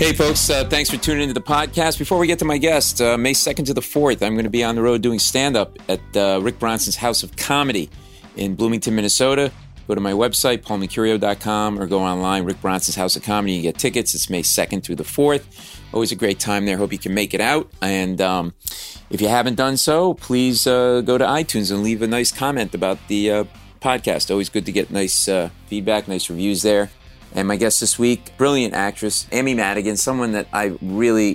Hey, folks, thanks for tuning into the podcast. Before we get to my guest, May 2nd to the 4th, I'm going to be on the road doing stand-up at Rick Bronson's House of Comedy in Bloomington, Minnesota. Go to my website, paulmercurio.com, or go online, Rick Bronson's House of Comedy. You get tickets. It's May 2nd through the 4th. Always a great time there. Hope you can make it out. And if you haven't done so, please go to iTunes and leave a nice comment about the podcast. Always good to get nice feedback, nice reviews there. And my guest this week, brilliant actress, Amy Madigan, someone that I really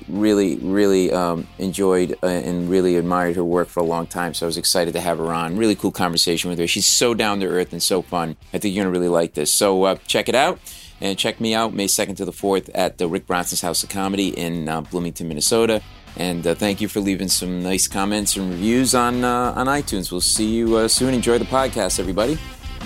enjoyed and really admired her work for a long time. So I was excited to have her on. Really cool conversation with her. She's so down to earth and so fun. I think you're going to really like this. So check it out. And check me out May 2nd to the 4th at the Rick Bronson's House of Comedy in Bloomington, Minnesota. And thank you for leaving some nice comments and reviews on iTunes. We'll see you soon. Enjoy the podcast, everybody.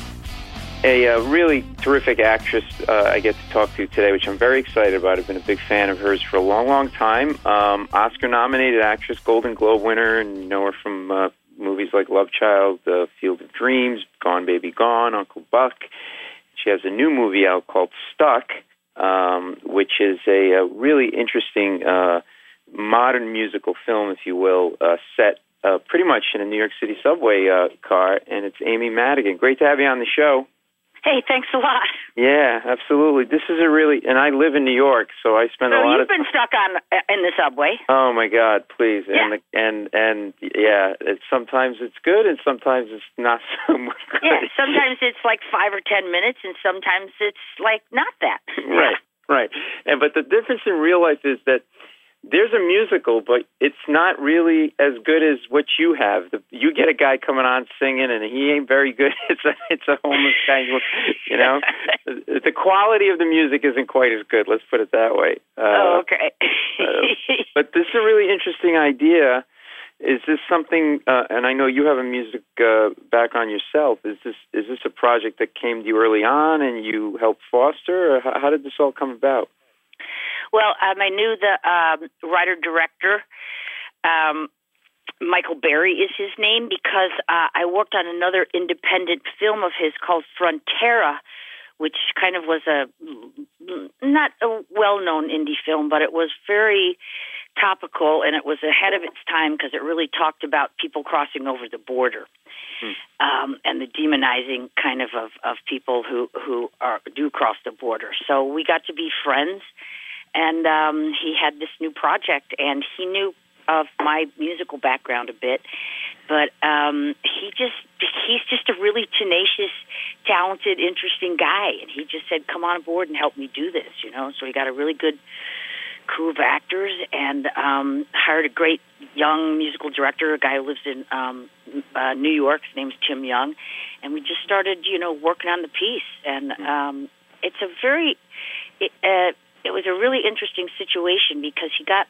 A really terrific actress I get to talk to today, which I'm very excited about. I've been a big fan of hers for a long time. Oscar-nominated actress, Golden Globe winner, and you know her from movies like Love Child, Field of Dreams, Gone Baby Gone, Uncle Buck. She has a new movie out called Stuck, which is a really interesting modern musical film, if you will, set pretty much in a New York City subway car, and it's Amy Madigan. Great to have you on the show. Hey, thanks a lot. Yeah, absolutely. This is a really, and I live in New York, so I spend a lot of. So you've been stuck in the subway. Oh my God, please! Yeah. And yeah, sometimes it's good, and sometimes it's not so much good. Yeah, sometimes it's like 5 or 10 minutes, and sometimes it's like not that. Right. But the difference in real life is that there's a musical, but it's not really as good as what you have. You get a guy coming on singing, and he ain't very good. It's a homeless guy, you know. The quality of the music isn't quite as good. Let's put it that way. Okay. But this is a really interesting idea. Is this something? And I know you have a music background yourself. Is this a project that came to you early on, and you helped foster, or how did this all come about? Well, I knew the writer-director, Michael Berry is his name, because I worked on another independent film of his called Frontera, which kind of was not a well-known indie film, but it was very topical, and it was ahead of its time because it really talked about people crossing over the border and the demonizing kind of people who do cross the border. So we got to be friends. And he had this new project, and he knew of my musical background a bit, but he's just a really tenacious, talented, interesting guy, and he just said, "Come on board and help me do this," you know. So he got a really good crew of actors and hired a great young musical director, a guy who lives in New York. His name's Tim Young, and we just started, working on the piece. And it's a very it was a really interesting situation because he got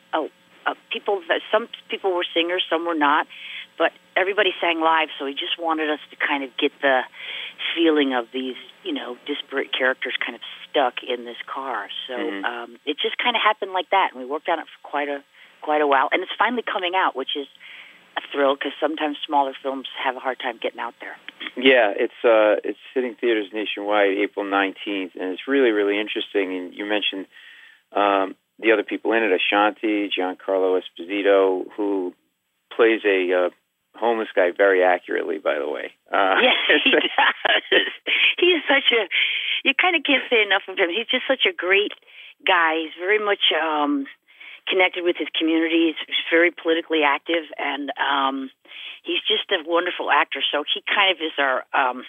some people were singers, some were not, but everybody sang live, so he just wanted us to kind of get the feeling of these, disparate characters kind of stuck in this car. So it just kind of happened like that, and we worked on it for quite a while, and it's finally coming out, which is a thrill because sometimes smaller films have a hard time getting out there. Yeah, it's hitting theaters nationwide April 19th, and it's really, really interesting. And you mentioned the other people in it, Ashanti, Giancarlo Esposito, who plays a homeless guy very accurately, by the way. Yes, he does. He's you kind of can't say enough of him. He's just such a great guy. He's very much connected with his community. He's very politically active, and he's just a wonderful actor. So he kind of is our,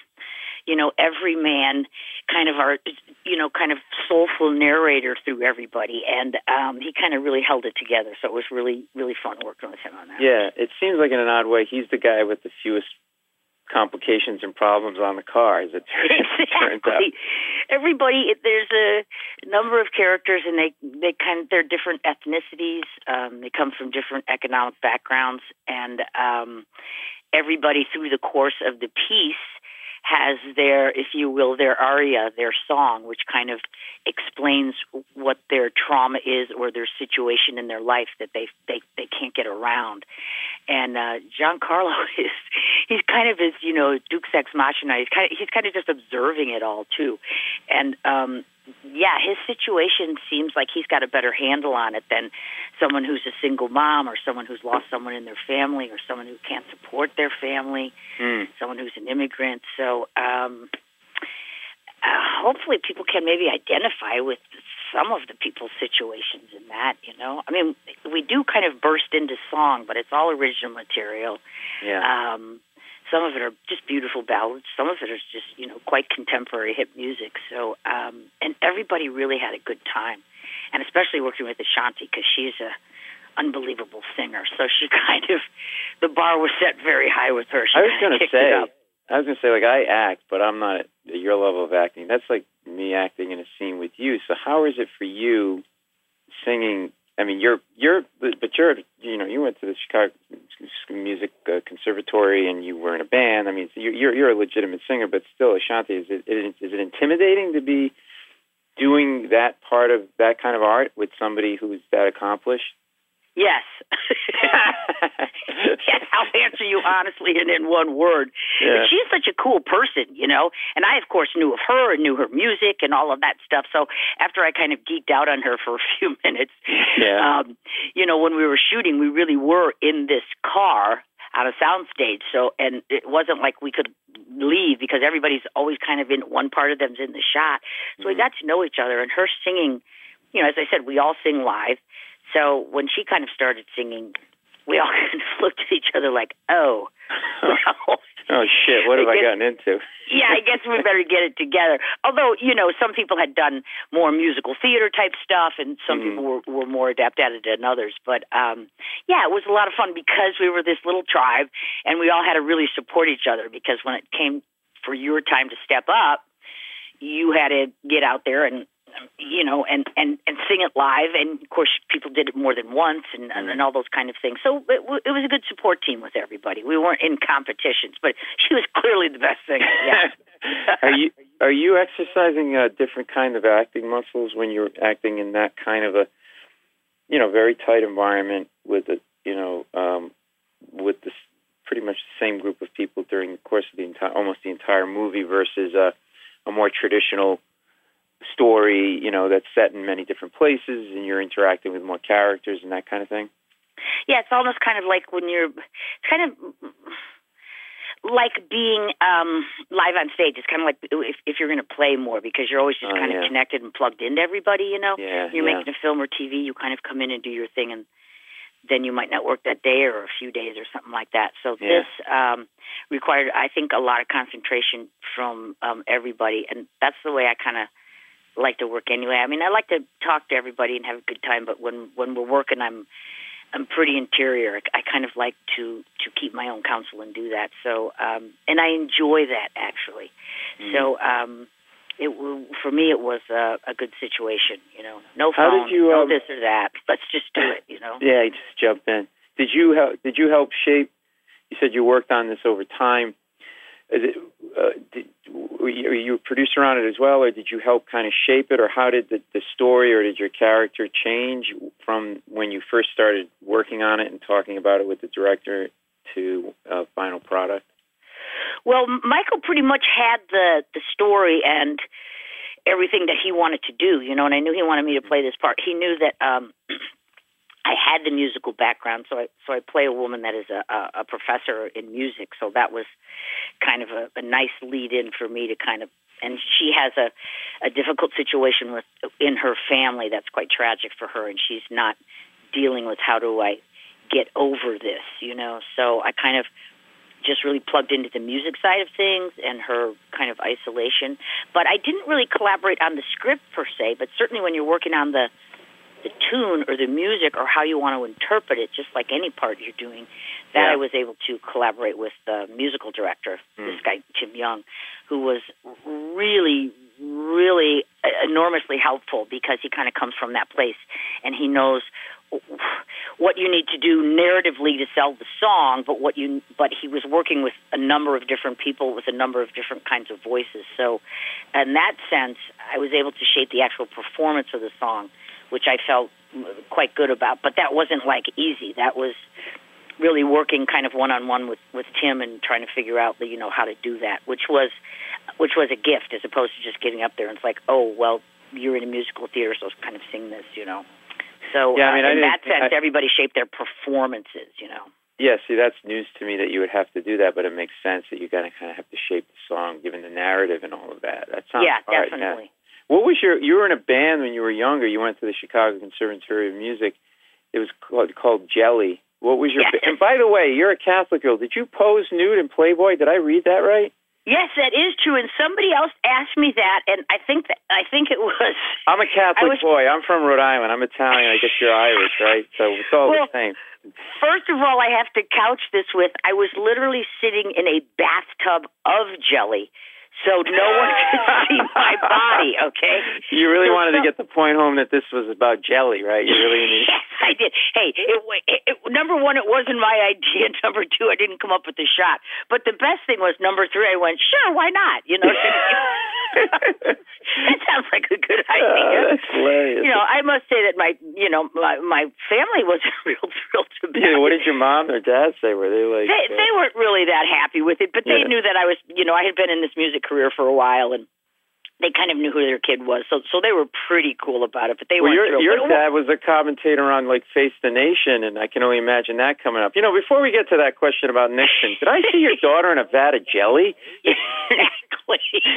everyman, kind of our, kind of soulful narrator through everybody. And he kind of really held it together. So it was really, really fun working with him on that. Yeah, it seems like in an odd way, he's the guy with the fewest complications and problems on the car, as it turns out. Everybody, there's a number of characters, and they're different ethnicities. They come from different economic backgrounds, and everybody through the course of the piece has their, if you will, their aria, their song, which kind of explains what their trauma is or their situation in their life that they can't get around. And Giancarlo he's kind of his, Deus Ex Machina. He's kind of just observing it all too. And yeah, his situation seems like he's got a better handle on it than someone who's a single mom or someone who's lost someone in their family or someone who can't support their family, someone who's an immigrant. So hopefully people can maybe identify with some of the people's situations in that, you know. I mean, we do kind of burst into song, but it's all original material. Yeah. Some of it are just beautiful ballads. Some of it is just, you know, quite contemporary hip music. So, and everybody really had a good time, and especially working with Ashanti because she's a unbelievable singer. So she kind of, the bar was set very high with her. I was going to say, like, I act, but I'm not at your level of acting. That's like me acting in a scene with you. So how is it for you singing? I mean, you're, you know, you went to the Chicago Music Conservatory and you were in a band. I mean, so you're a legitimate singer, but still, Ashanti, is it intimidating to be doing that part of that kind of art with somebody who's that accomplished? Yes. Yes, I'll answer you honestly and in one word. Yeah. She's such a cool person, you know, and I, of course, knew of her and knew her music and all of that stuff. So after I kind of geeked out on her for a few minutes, you know, when we were shooting, we really were in this car on a soundstage. So, and it wasn't like we could leave because everybody's always kind of in one part of them's in the shot. So we got to know each other, and her singing, you know, as I said, we all sing live. So when she kind of started singing, we all kind of looked at each other like, oh, well, oh shit, what have I gotten into? Yeah, I guess we better get it together. Although, you know, some people had done more musical theater type stuff, and some people were more adept at it than others. But yeah, it was a lot of fun because we were this little tribe, and we all had to really support each other. Because when it came for your time to step up, you had to get out there and, you know, and sing it live. And, of course, people did it more than once and all those kind of things. So it was a good support team with everybody. We weren't in competitions, but she was clearly the best singer. Yeah. Are you exercising a different kind of acting muscles when you're acting in that kind of a, you know, very tight environment with a, you know, with this pretty much the same group of people during the course of almost the entire movie versus a more traditional story, you know, that's set in many different places and you're interacting with more characters and that kind of thing? Yeah, it's almost kind of like when you're kind of like being live on stage. It's kind of like if you're going to play more because you're always just kind of connected and plugged into everybody, you know. You're making a film or TV, you kind of come in and do your thing, and then you might not work that day or a few days or something like that. So this required, I think, a lot of concentration from everybody, and that's the way I kind of like to work anyway. I mean, I like to talk to everybody and have a good time, but when we're working, I'm pretty interior. I kind of like to keep my own counsel and do that. So, and I enjoy that actually. So, for me, it was a good situation. You know, no phone, no this or that. Let's just do it. You know. Yeah, you just jump in. Did you help shape? You said you worked on this over time. Were you a producer on it as well, or did you help kind of shape it, or how did the story or did your character change from when you first started working on it and talking about it with the director to final product? Well, Michael pretty much had the story and everything that he wanted to do, you know, and I knew he wanted me to play this part. He knew that I had the musical background, so I play a woman that is a professor in music, so that was kind of a nice lead-in for me to kind of, and she has a difficult situation in her family that's quite tragic for her, and she's not dealing with how do I get over this, you know, so I kind of just really plugged into the music side of things and her kind of isolation, but I didn't really collaborate on the script per se, but certainly when you're working on the tune or the music or how you want to interpret it, just like any part you're doing, that I was able to collaborate with the musical director, this guy, Tim Young, who was really, really enormously helpful because he kind of comes from that place and he knows what you need to do narratively to sell the song, but he was working with a number of different people with a number of different kinds of voices. So in that sense, I was able to shape the actual performance of the song, which I felt quite good about. But that wasn't, like, easy. That was really working kind of one-on-one with Tim and trying to figure out, how to do that, which was a gift as opposed to just getting up there and it's like, oh, well, you're in a musical theater, so kind of sing this, So yeah, I mean, in that sense, everybody shaped their performances, Yeah, see, that's news to me that you would have to do that, but it makes sense that you got to kind of have to shape the song, given the narrative and all of that. That sounds hard. Definitely. Yeah. What was you were in a band when you were younger. You went to the Chicago Conservatory of Music. It was called Jelly. What was your? And by the way, you're a Catholic girl. Did you pose nude in Playboy? Did I read that right? Yes, that is true. And somebody else asked me that, and I think it was. I'm a Catholic boy. I'm from Rhode Island. I'm Italian. I guess you're Irish, right? So it's all the same. First of all, I have to couch this with I was literally sitting in a bathtub of jelly, so no one could see my body, okay? You really wanted to get the point home that this was about jelly, right? You really need. Yes, I did. Hey, number one, it wasn't my idea. Number two, I didn't come up with the shot. But the best thing was number three, I went, sure, why not? That sounds like a good idea. That's hilarious. I must say that my family wasn't real thrilled about it. What did your mom or dad say? Were they like? They weren't really that happy with it, but they knew that I was, I had been in this music career for a while, and they kind of knew who their kid was, so they were pretty cool about it. But they weren't thrilled. Your dad was a commentator on Face the Nation, and I can only imagine that coming up. Before we get to that question about Nixon, did I see your daughter in a vat of jelly? Exactly.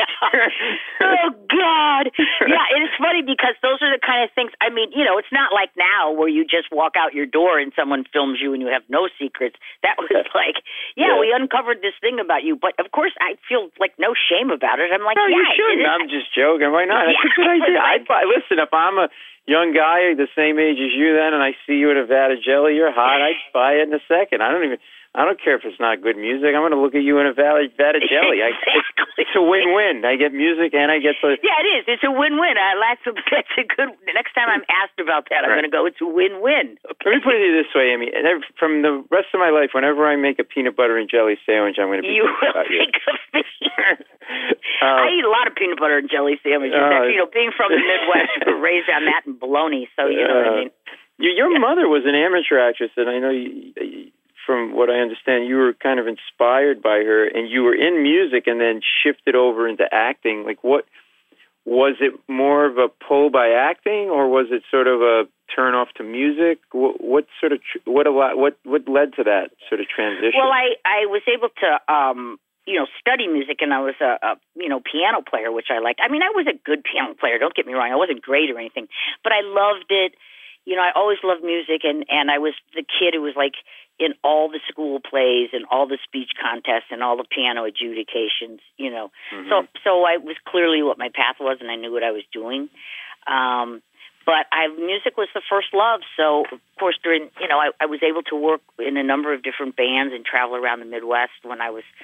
Oh God! Yeah, it is funny because those are the kind of things. I mean, it's not like now where you just walk out your door and someone films you and you have no secrets. That was like, we uncovered this thing about you. But of course, I feel no shame about it. I'm like, no, you shouldn't. I'm just joking. Why not? That's a good idea. Listen, if I'm a young guy the same age as you then, and I see you in a vat of jelly, you're hot, I'd buy it in a second. I don't care if it's not good music. I'm going to look at you in a vat of jelly. Exactly. It's a win-win. I get music and I get the... Yeah, it is. It's a win-win. That's a good... Next time I'm asked about that, I'm going to go, it's a win-win. Okay? Let me put it this way, Amy. From the rest of my life, whenever I make a peanut butter and jelly sandwich, I'm going to be... You will think of me. I eat a lot of peanut butter and jelly sandwiches. Being from the Midwest, we were raised on that and bologna, so you know what I mean. Your mother was an amateur actress, and I know from what I understand, you were kind of inspired by her, and you were in music and then shifted over into acting. What was it, more of a pull by acting, or was it sort of a turn off to music? What led to that sort of transition? Well, I was able to study music, and I was a piano player, which I liked. I mean, I was a good piano player. Don't get me wrong; I wasn't great or anything, but I loved it. I always loved music, and I was the kid who was in all the school plays and all the speech contests and all the piano adjudications, Mm-hmm. So I was clearly what my path was, and I knew what I was doing. But music was the first love. So, of course, during, I was able to work in a number of different bands and travel around the Midwest when I was,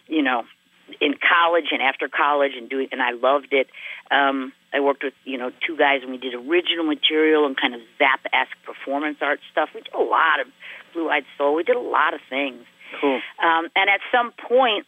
in college and after college and I loved it. I worked with, two guys, and we did original material and kind of Zappa-esque performance art stuff. We did a lot of Blue-Eyed Soul. We did a lot of things. Cool. And at some point,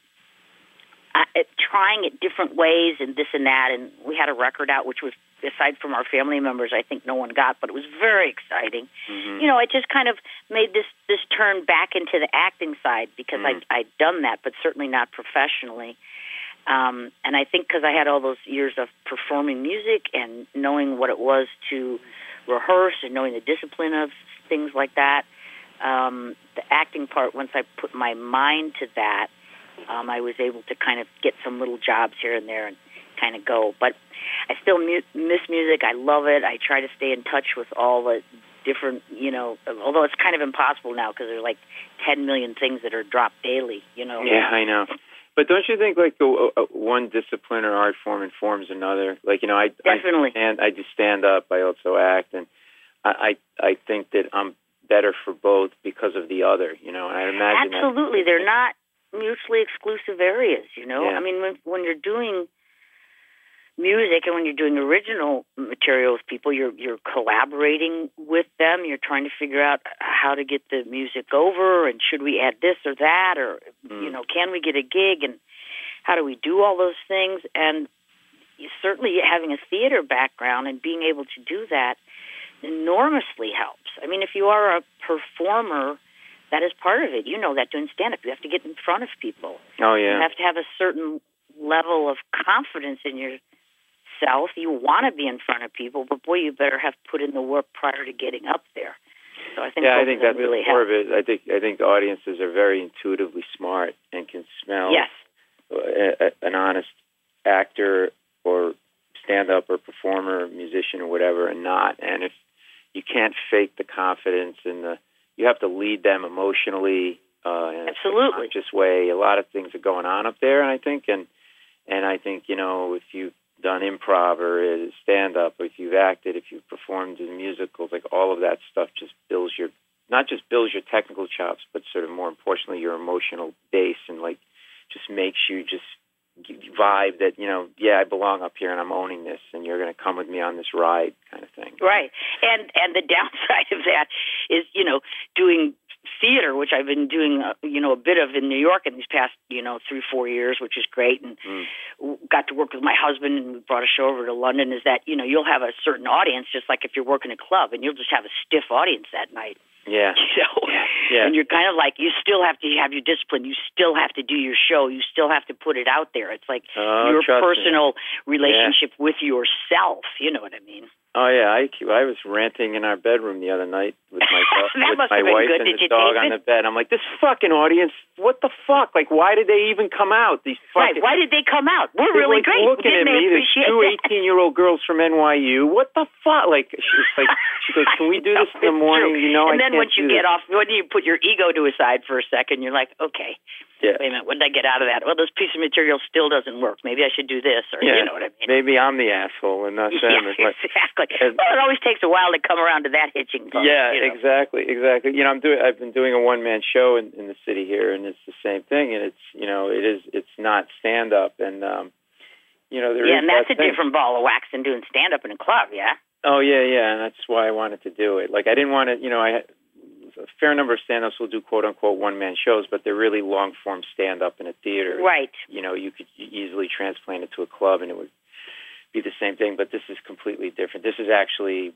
trying it different ways and this and that, and we had a record out, which was, aside from our family members, I think no one got, but it was very exciting. Mm-hmm. It just kind of made this turn back into the acting side because I'd done that, but certainly not professionally. And I think because I had all those years of performing music and knowing what it was to rehearse and knowing the discipline of things like that, the acting part, once I put my mind to that, I was able to kind of get some little jobs here and there and kind of go. But I still miss music. I love it. I try to stay in touch with all the different, although it's kind of impossible now because there's 10 million things that are dropped daily, Yeah, I know. But don't you think one discipline or art form informs another? Definitely. I do stand up. I also act, and I think that I'm better for both because of the other. And I imagine absolutely they're not mutually exclusive areas. Yeah. I mean, when you're doing music and when you're doing original material with people, you're collaborating with them. You're trying to figure out how to get the music over, and should we add this or that, or can we get a gig, and how do we do all those things? And certainly having a theater background and being able to do that enormously helps. I mean, if you are a performer, that is part of it. That doing stand-up, you have to get in front of people. Oh, yeah. You have to have a certain level of confidence in your yourself. You want to be in front of people, but boy, you better have put in the work prior to getting up there. So I think I think that's really the core of it. I think audiences are very intuitively smart and can smell an honest actor or stand-up or performer, musician or whatever, and not. And if you can't fake the confidence and you have to lead them emotionally in a conscious way. A lot of things are going on up there, and I think, if you've done improv or stand-up, or if you've acted, if you've performed in musicals, like all of that stuff just builds not just builds your technical chops, but sort of more importantly your emotional base, and like just makes you just vibe that, I belong up here and I'm owning this, and you're going to come with me on this ride kind of thing. Right. And the downside of that is, doing theater, which I've been doing, a bit of in New York in these past, 3-4 years, which is great. And got to work with my husband, and we brought a show over to London, is that, you'll have a certain audience, just like if you're working a club, and you'll just have a stiff audience that night. Yeah. Yeah. And you're kind of like, you still have to have your discipline. You still have to do your show. You still have to put it out there. It's like your personal relationship with yourself. You know what I mean? Oh, yeah. I was ranting in our bedroom the other night with my wife and the dog on the bed. I'm like, this fucking audience, what the fuck? Like, why did they even come out? These fucking... Right, why did they come out? We're really great. Looking at me, there's two 18-year-old girls from NYU. What the fuck? Like, she goes, can we do this in the morning? And then once you get off, when you put your ego to a side for a second, you're like, okay. Yeah. Wait a minute, when did I get out of that? Well, this piece of material still doesn't work. Maybe I should do this, or you know what I mean. Maybe I'm the asshole and not them. Yeah, exactly. Well, it always takes a while to come around to that hitching point. Yeah, exactly. I've been doing a one-man show in the city here, and it's the same thing. And it's not stand-up, and and that's a different ball of wax than doing stand-up in a club. Yeah. Oh yeah, and that's why I wanted to do it. Like I didn't want to, a fair number of stand-ups will do quote-unquote one-man shows, but they're really long-form stand-up in a theater. Right. You could easily transplant it to a club, and it would be the same thing, but this is completely different. This is actually,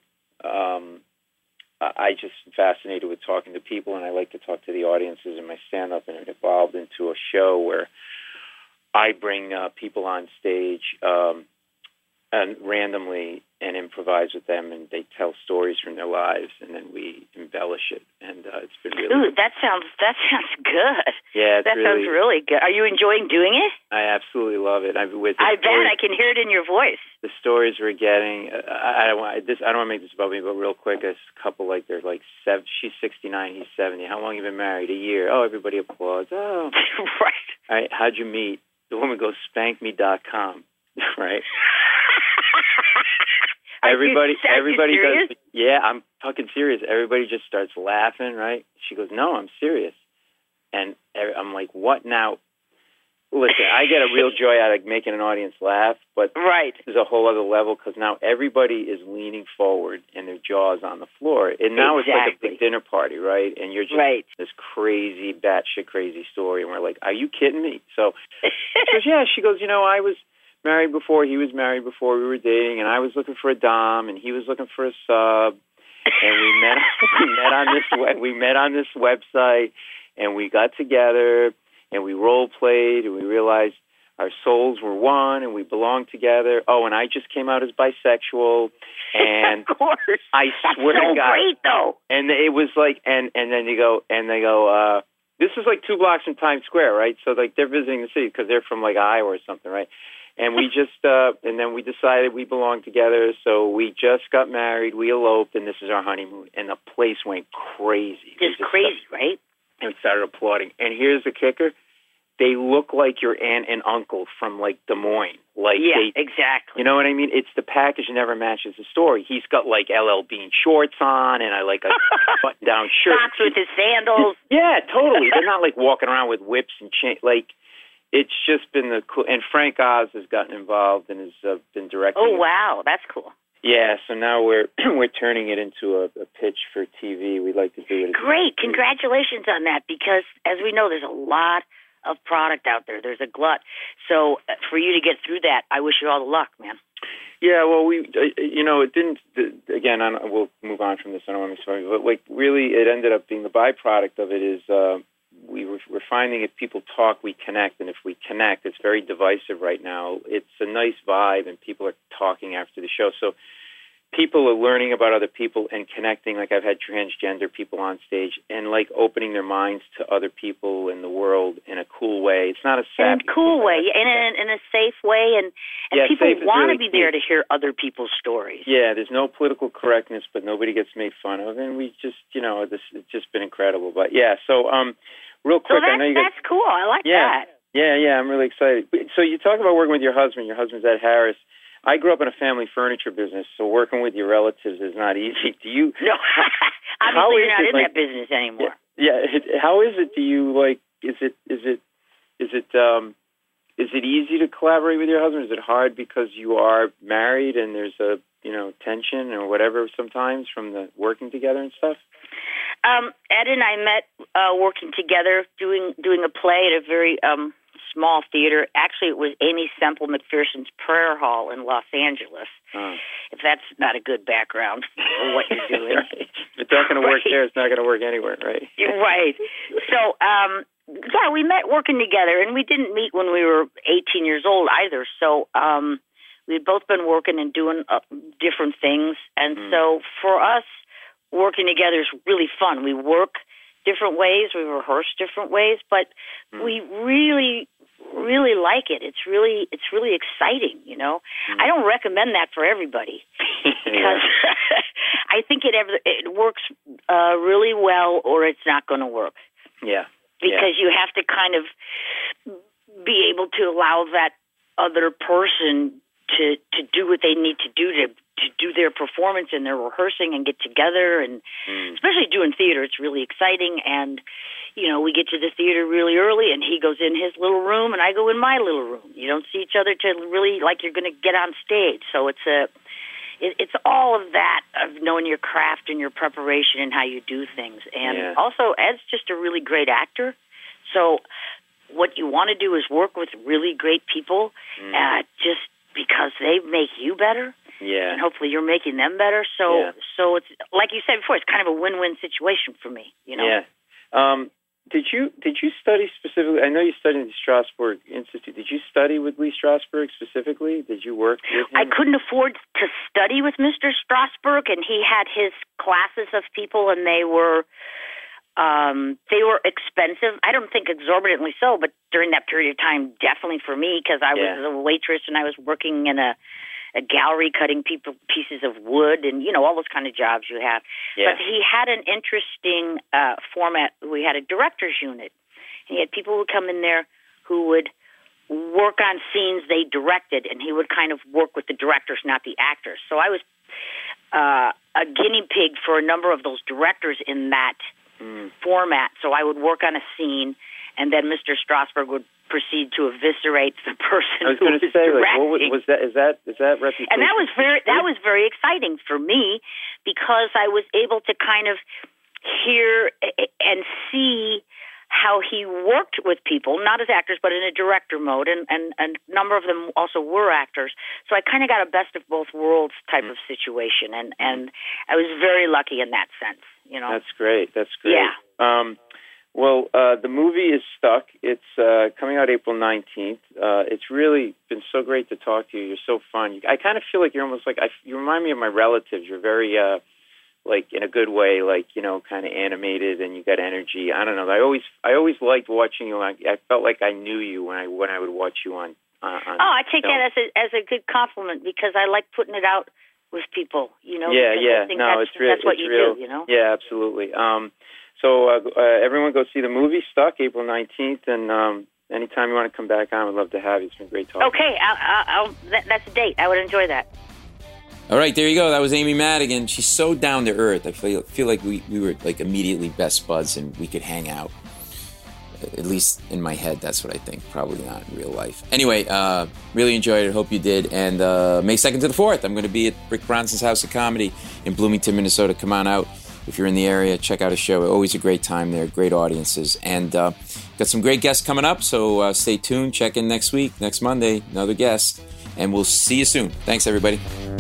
I just am fascinated with talking to people, and I like to talk to the audiences in my stand-up, and it evolved into a show where I bring people on stage and randomly and improvise with them, and they tell stories from their lives, and then we embellish it, and it's been really. Ooh, that sounds good. Yeah, that sounds really good. Are you enjoying doing it? I absolutely love it. I bet I can hear it in your voice. The stories we're getting. I don't want to make this about me, but real quick, a couple they're like she's 69, he's 70. How long have you been married? A year. Oh, everybody applauds. Oh, right. All right. How'd you meet? The woman goes spankme.com. Right. Everybody does. Yeah, I'm fucking serious. Everybody just starts laughing, right? She goes, no, I'm serious. And I'm like, what now? Listen, I get a real joy out of making an audience laugh, but there's a whole other level because now everybody is leaning forward and their jaw's on the floor. And now it's like a big dinner party, right? And you're just this crazy, batshit crazy story. And we're like, are you kidding me? So she goes, yeah. She goes, I was married before, he was married before, we were dating, and I was looking for a dom, and he was looking for a sub, and we met on this website, and we got together, and we role played, and we realized our souls were one, and we belonged together. Oh, and I just came out as bisexual, and of course, I swear to God, great though. And it was like, and then they go, this is like 2 blocks from Times Square, right? So like they're visiting the city because they're from like Iowa or something, right? And we just, and then we decided we belong together, so we just got married, we eloped, and this is our honeymoon. And the place went crazy. Just crazy, right? And we started applauding. And here's the kicker. They look like your aunt and uncle from, like, Des Moines. Like exactly. You know what I mean? It's the package never matches the story. He's got, like, LL Bean shorts on and I like a button-down shirt. Socks with his sandals. Yeah, totally. They're not, like, walking around with whips and chains. Like, it's just been the cool. And Frank Oz has gotten involved and has been directing. Oh, wow. That's cool. Yeah, so now we're turning it into a pitch for TV. We'd like to do it. Great. Congratulations on that, because as we know, there's a lot of product out there. There's a glut. So for you to get through that, I wish you all the luck, man. Yeah, well, it didn't, again, we'll move on from this. I don't want to be sorry, but like really it ended up being the byproduct of it is we're finding if people talk, we connect, and if we connect, it's very divisive right now. It's a nice vibe, and people are talking after the show. So people are learning about other people and connecting. Like I've had transgender people on stage and like opening their minds to other people in the world in a cool way. It's not a sad, in a cool way, in a safe way, and people want to be there to hear other people's stories. Yeah, there's no political correctness, but nobody gets made fun of, and we just, it's just been incredible. But yeah, so real quick, so I know that's cool. I like that. Yeah, I'm really excited. So you talk about working with your husband. Your husband's Ed Harris. I grew up in a family furniture business, so working with your relatives is not easy. Do you? No, obviously you're not in that business anymore. Yeah. How is it? Do you like? Is it easy to collaborate with your husband? Is it hard because you are married and there's a tension or whatever sometimes from the working together and stuff? Ed and I met working together, doing a play at a very small theater. Actually, it was Amy Semple McPherson's Prayer Hall in Los Angeles. If that's not a good background for what you're doing. Right. If it's not going to work there, it's not going to work anywhere, right? Right. So, we met working together, and we didn't meet when we were 18 years old either. So, we'd both been working and doing different things. And so for us, working together is really fun. We work different ways, we rehearse different ways, but we really, really like it. It's really exciting, I don't recommend that for everybody because I think it works really well, or it's not going to work. Yeah. Because you have to kind of be able to allow that other person to do what they need to do their performance and their rehearsing and get together, and especially doing theater, it's really exciting. And we get to the theater really early, and he goes in his little room and I go in my little room. You don't see each other till really like you're going to get on stage. So it's all of that of knowing your craft and your preparation and how you do things. And also, Ed's just a really great actor. So what you want to do is work with really great people, just because they make you better. Yeah. And hopefully you're making them better. So it's like you said before, it's kind of a win-win situation for me, Yeah. Did you study specifically? I know you studied at the Strasberg Institute. Did you study with Lee Strasberg specifically? Did you work with him? I couldn't afford to study with Mr. Strasberg, and he had his classes of people, and they were expensive. I don't think exorbitantly so, but during that period of time, definitely for me, because I was a waitress and I was working in a gallery cutting pieces of wood and, all those kind of jobs you have. Yeah. But he had an interesting format. We had a director's unit. And he had people who would come in there who would work on scenes they directed, and he would kind of work with the directors, not the actors. So I was a guinea pig for a number of those directors in that format. So I would work on a scene, and then Mr. Strasberg would proceed to eviscerate the person. I was going to say, like, what was that? Is that reputation? And that was very exciting for me, because I was able to kind of hear and see how he worked with people, not as actors, but in a director mode, and a number of them also were actors. So I kind of got a best of both worlds type of situation, and I was very lucky in that sense. That's great. Yeah. Well, the movie is Stuck. It's coming out April 19th. It's really been so great to talk to you. You're so fun. I kind of feel like you're almost like, you remind me of my relatives. You're very, like, in a good way, like, kind of animated, and you got energy. I don't know. I always liked watching you. I felt like I knew you when I would watch you on I take that as a good compliment, because I like putting it out with people, Yeah. No, that's what you real. Do, Yeah, absolutely. So everyone go see the movie Stuck, April 19th, and anytime you want to come back on, I'd love to have you. It's been great talking. Okay, that's a date. I would enjoy that. All right, there you go. That was Amy Madigan. She's so down to earth. I feel like we were like immediately best buds, and we could hang out. At least in my head, that's what I think. Probably not in real life. Anyway, really enjoyed it. Hope you did. And May 2nd to the 4th, I'm going to be at Rick Bronson's House of Comedy in Bloomington, Minnesota. Come on out. If you're in the area, check out a show. Always a great time there, great audiences. And got some great guests coming up, so stay tuned. Check in next week, next Monday, another guest. And we'll see you soon. Thanks, everybody.